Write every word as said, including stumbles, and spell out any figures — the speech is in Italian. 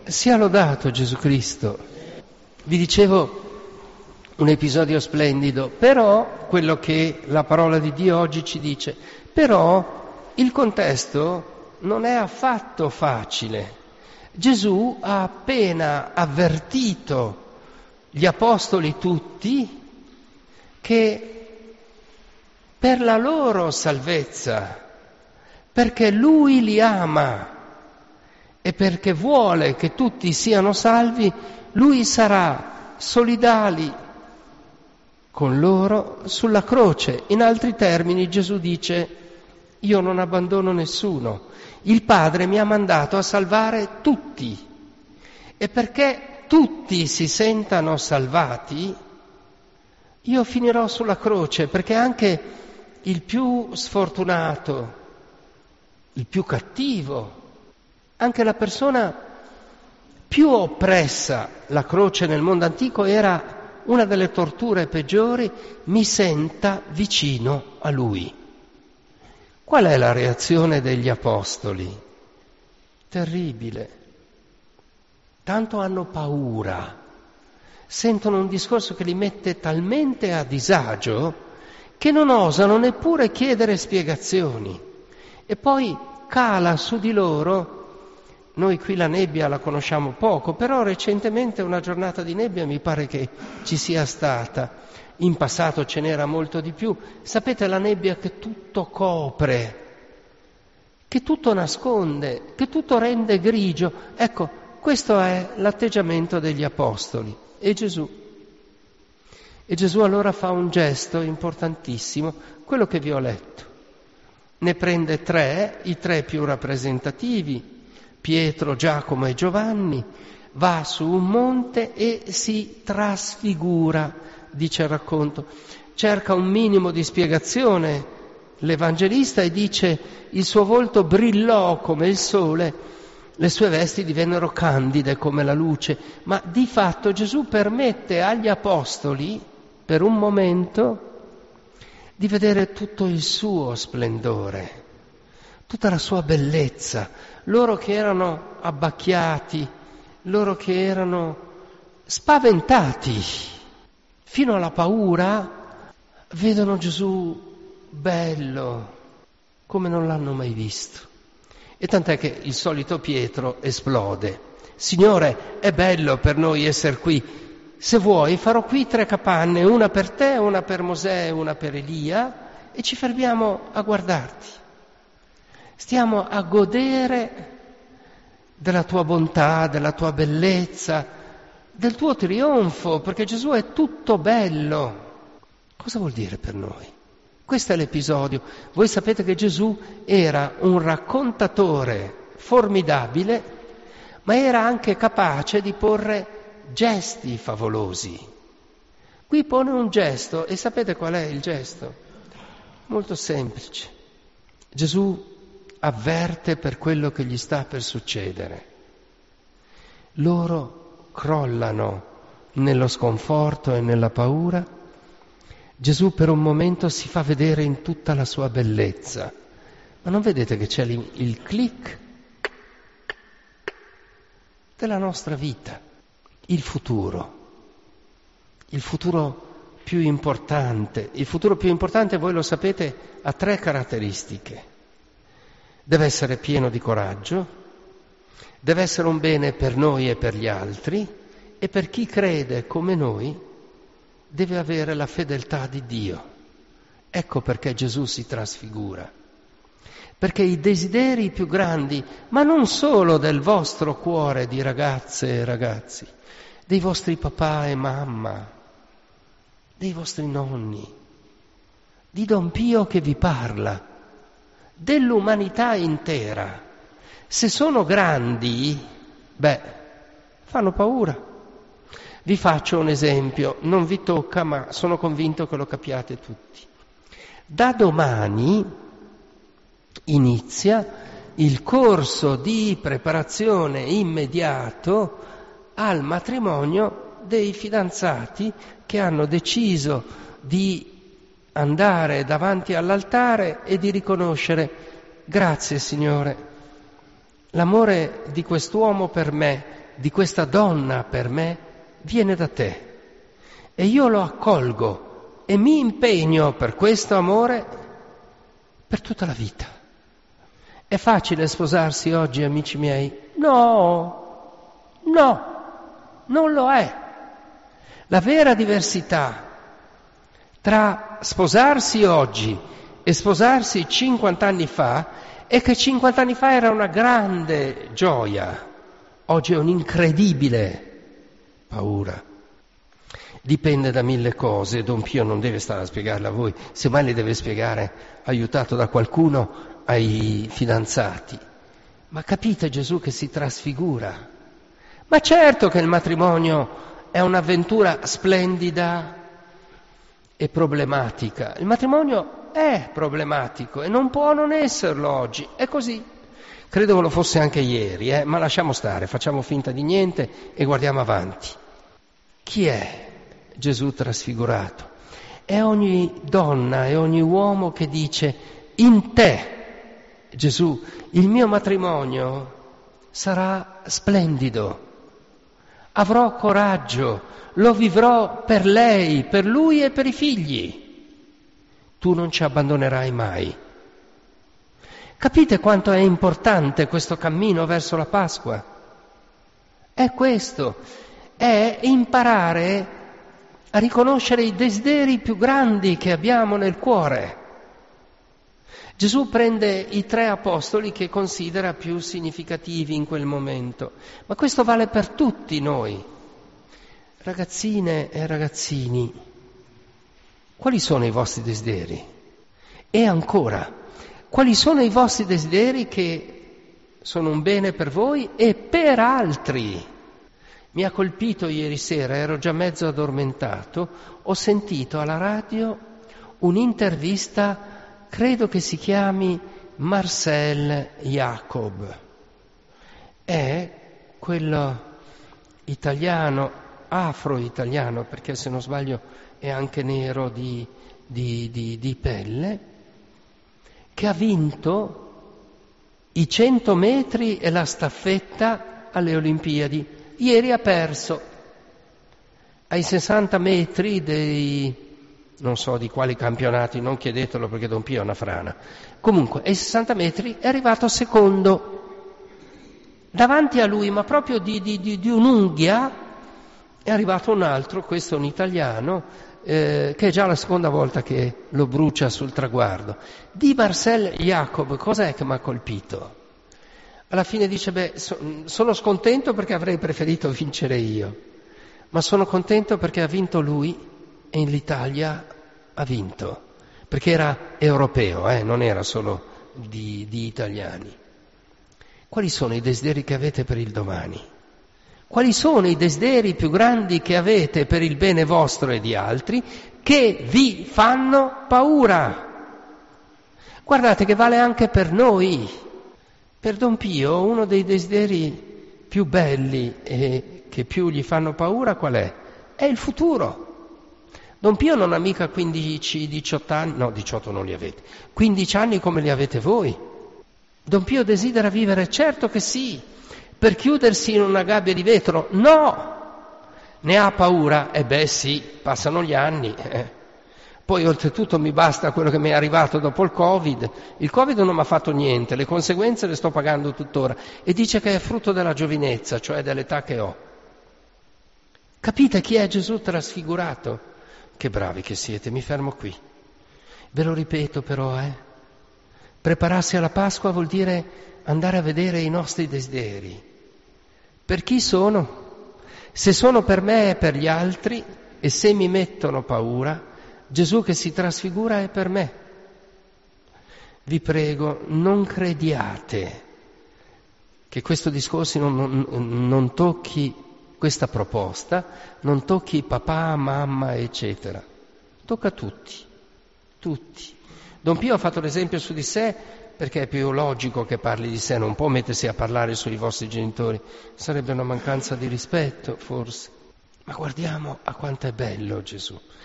Sia lodato Gesù Cristo. Vi dicevo un episodio splendido, però quello che la parola di Dio oggi ci dice, però il contesto non è affatto facile. Gesù ha appena avvertito gli apostoli tutti che per la loro salvezza, perché Lui li ama e perché vuole che tutti siano salvi, Lui sarà solidale con loro sulla croce. In altri termini Gesù dice: io non abbandono nessuno, il Padre mi ha mandato a salvare tutti, e perché tutti si sentano salvati io finirò sulla croce, perché anche il più sfortunato, il più cattivo, anche la persona più oppressa, la croce nel mondo antico era una delle torture peggiori, mi senta vicino a Lui. Qual è la reazione degli apostoli? Terribile. Tanto hanno paura, sentono un discorso che li mette talmente a disagio che non osano neppure chiedere spiegazioni. E poi cala su di loro. Noi qui la nebbia la conosciamo poco, però recentemente una giornata di nebbia mi pare che ci sia stata. In passato ce n'era molto di più. Sapete, la nebbia che tutto copre, che tutto nasconde, che tutto rende grigio. Ecco, questo è l'atteggiamento degli apostoli. E Gesù. E Gesù allora fa un gesto importantissimo, quello che vi ho letto. Ne prende tre, i tre più rappresentativi, Pietro, Giacomo e Giovanni, va su un monte e si trasfigura, dice il racconto. Cerca un minimo di spiegazione l'Evangelista e dice: il suo volto brillò come il sole, le sue vesti divennero candide come la luce. Ma di fatto Gesù permette agli apostoli, per un momento, di vedere tutto il suo splendore, tutta la sua bellezza. Loro che erano abbacchiati, loro che erano spaventati fino alla paura, vedono Gesù bello come non l'hanno mai visto. E tant'è che il solito Pietro esplode: Signore, è bello per noi essere qui, se vuoi farò qui tre capanne, una per te, una per Mosè e una per Elia, e ci fermiamo a guardarti. Stiamo a godere della tua bontà, della tua bellezza, del tuo trionfo, perché Gesù è tutto bello. Cosa vuol dire per noi? Questo è l'episodio. Voi sapete che Gesù era un raccontatore formidabile, ma era anche capace di porre gesti favolosi. Qui pone un gesto, e sapete qual è il gesto? Molto semplice. Gesù avverte per quello che gli sta per succedere. Loro crollano nello sconforto e nella paura. Gesù per un momento si fa vedere in tutta la sua bellezza. Ma non vedete che c'è il click della nostra vita, il futuro, il futuro più importante. Il futuro più importante, voi lo sapete, ha tre caratteristiche. Deve essere pieno di coraggio, deve essere un bene per noi e per gli altri, e per chi crede come noi deve avere la fedeltà di Dio. Ecco perché Gesù si trasfigura. Perché i desideri più grandi, ma non solo del vostro cuore di ragazze e ragazzi, dei vostri papà e mamma, dei vostri nonni, di Don Pio che vi parla, dell'umanità intera, se sono grandi, beh, fanno paura. Vi faccio un esempio, non vi tocca, ma sono convinto che lo capiate tutti. Da domani inizia il corso di preparazione immediato al matrimonio dei fidanzati che hanno deciso di andare davanti all'altare e di riconoscere: grazie Signore, l'amore di quest'uomo per me di questa donna per me viene da te e io lo accolgo e mi impegno per questo amore per tutta la vita. È facile sposarsi oggi, amici miei? No, no, non lo è. La vera diversità tra sposarsi oggi e sposarsi cinquanta anni fa è che cinquanta anni fa era una grande gioia, oggi è un'incredibile paura. Dipende da mille cose, Don Pio non deve stare a spiegarle a voi, semmai le deve spiegare aiutato da qualcuno ai fidanzati. Ma capite Gesù che si trasfigura? Ma certo che il matrimonio è un'avventura splendida e problematica. Il matrimonio è problematico e non può non esserlo oggi, è così. Credo che lo fosse anche ieri, eh? Ma lasciamo stare, facciamo finta di niente e guardiamo avanti. Chi è Gesù trasfigurato? È ogni donna e ogni uomo che dice: in te, Gesù, il mio matrimonio sarà splendido, avrò coraggio, lo vivrò per lei, per lui e per i figli. Tu non ci abbandonerai mai. Capite quanto è importante questo cammino verso la Pasqua? È questo, è imparare a riconoscere i desideri più grandi che abbiamo nel cuore. Gesù prende i tre apostoli che considera più significativi in quel momento, ma questo vale per tutti noi. Ragazzine e ragazzini, quali sono i vostri desideri? E ancora, quali sono i vostri desideri che sono un bene per voi e per altri? Mi ha colpito ieri sera, ero già mezzo addormentato, ho sentito alla radio un'intervista, credo che si chiami Marcel Jacob. È quello italiano, afro-italiano, perché se non sbaglio è anche nero di, di, di, di pelle, che ha vinto i cento metri e la staffetta alle Olimpiadi. Ieri ha perso ai sessanta metri dei, non so di quali campionati, non chiedetelo perché Don Pio è una frana. Comunque, ai sessanta metri è arrivato secondo. Davanti a lui, ma proprio di, di, di, di un'unghia, è arrivato un altro, questo è un italiano, eh, che è già la seconda volta che lo brucia sul traguardo. Di Marcel Jacob, cos'è che mi ha colpito? Alla fine dice, beh, so, sono scontento perché avrei preferito vincere io, ma sono contento perché ha vinto lui e l'Italia ha vinto, perché era europeo, eh, non era solo di, di italiani. Quali sono i desideri che avete per il domani? Quali sono i desideri più grandi che avete per il bene vostro e di altri che vi fanno paura? Guardate che vale anche per noi. Per Don Pio uno dei desideri più belli e che più gli fanno paura qual è? È il futuro. Don Pio non ha mica quindici diciotto anni, no diciotto non li avete, quindici anni come li avete voi. Don Pio desidera vivere, certo che sì, per chiudersi in una gabbia di vetro, no! Ne ha paura? Eh beh sì, passano gli anni. Eh. Poi oltretutto mi basta quello che mi è arrivato dopo il Covid. Il Covid non mi ha fatto niente, le conseguenze le sto pagando tuttora. E dice che è frutto della giovinezza, cioè dell'età che ho. Capite chi è Gesù trasfigurato? Che bravi che siete, mi fermo qui. Ve lo ripeto però, eh. Prepararsi alla Pasqua vuol dire andare a vedere i nostri desideri. Per chi sono? Se sono per me e per gli altri, e se mi mettono paura, Gesù che si trasfigura è per me. Vi prego, non crediate che questo discorso non, non, non tocchi questa proposta, non tocchi papà, mamma, eccetera. Tocca a tutti, tutti. Don Pio ha fatto l'esempio su di sé perché è più logico che parli di sé, non può mettersi a parlare sui vostri genitori, sarebbe una mancanza di rispetto forse. Ma guardiamo a quanto è bello Gesù.